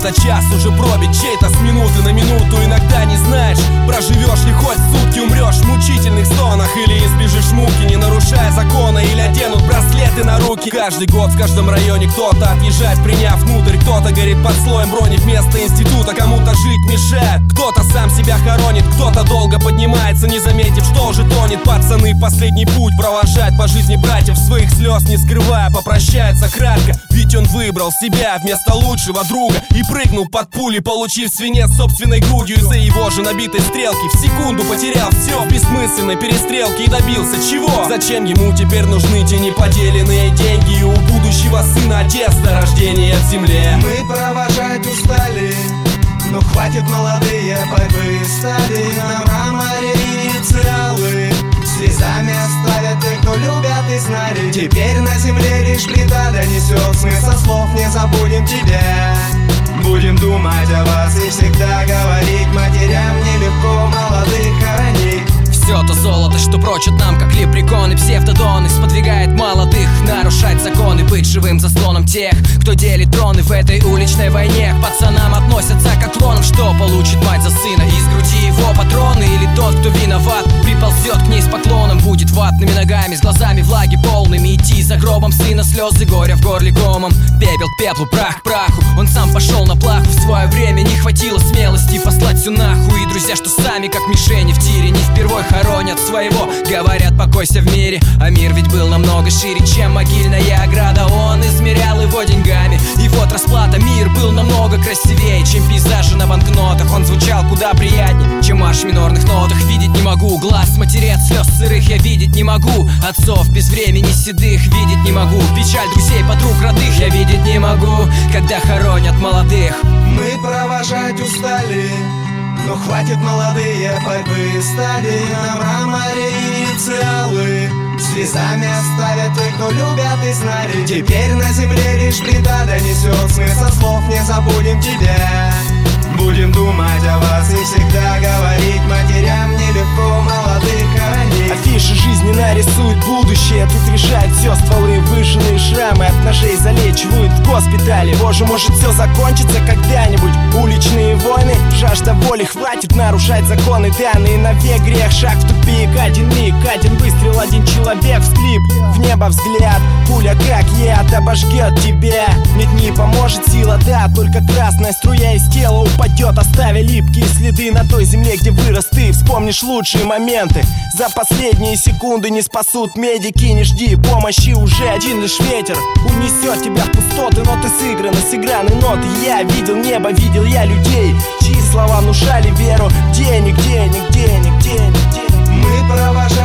чей-то час уже пробит, чей-то с минуты на минуту. Иногда не знаешь, проживешь ли хоть сутки, умрешь в мучительных стонах или избежишь муки, не нарушая закона, или оденут браслеты на руки. Каждый год в каждом районе кто-то отъезжает, приняв внутрь, кто-то горит под слоем брони вместо института, кому-то жить мешает, кто-то сам себя хоронит, кто-то долго поднимается, не заметив, что уже тонет. Пацаны в последний путь провожают по жизни братьев, своих слез не скрывая, попрощается кратко, ведь он выбрал себя вместо лучшего друга и прыгнул под пули, получив свинец собственной грудью. Из-за его же набитой стрелки в секунду потерял все в бессмысленной перестрелке и добился чего? Зачем ему теперь нужны те неподеленные деньги и у будущего сына отец до рождения в земле? Мы провожать устали, но хватит, молодые борьбы стали. На мраморе инициалы слезами оставят те, кто любят и знали. Теперь на земле лишь плита донесет смысл слов, не забудем тебя. Будем думать о вас и всегда говорить матерям: нелегко молодых хоронить. Все то золото, что прочат нам, как лепреконы, псевдодоны, сподвигает молодых нарушать законы, быть живым заслоном тех, кто делит троны в этой уличной войне. К пацанам относятся как клонам, что получит мать за сына, из груди его патроны. Или тот, кто виноват, приползет к ней с поклоном, будет ватными ногами, с глазами влаги полными, идти за гробом сына, слезы горя в горле комом. Пепел к пеплу, прах к праху, он сам пошел на плаху. В свое время не хватило смелости послать всю нахуй. И друзья, что сами как мишени в тире, не впервой хоронят своего, говорят: покойся в мире. А мир ведь был намного шире, чем могильная ограда. Он измерял его деньгами, и вот расплата. Мир был намного красивее, чем пейзажи на банкнотах. Он звучал куда приятнее, чем марш в минорных нотах. Видеть не могу глаз матерей от слез сырых, я видеть не могу отцов без времени седых, видеть не могу печаль друзей, подруг, родных. Я видеть не могу, когда хоронят молодых. Мы провожать устали, но хватит, молодые борьбы стали. На мраморе инициалы слезами оставят те, кто любят и знали. Теперь на земле лишь плита донесет смысл слов, не забудем тебя. Будем думать о вас и всегда говорить матерям: нелегко молодых хоронить. Афиши жизни нарисуют будущее, тут решают все стволы, выжженные шрамы от ножей залечивают в госпитале. Боже, может все закончится когда-нибудь. Уличные войны, жажда воли, хватит нарушать законы данные. Навек грех, шаг в тупик, один миг, один выстрел, один человек, всклип, в небо взгляд, пуля как яд обожгет тебя. Ведь не поможет сила, да, только красная струя из тела упадет, оставя липкие следы на той земле, где вырос ты. Вспомнишь лучшие моменты, за последние секунды не спасут медики. Не жди помощи, уже один лишь ветер унесет тебя в пустоты. Ноты сыграны, сыграны ноты. Я видел небо, видел я людей, чьи слова внушали веру. Денег, денег, денег, денег, денег. Мы провожаем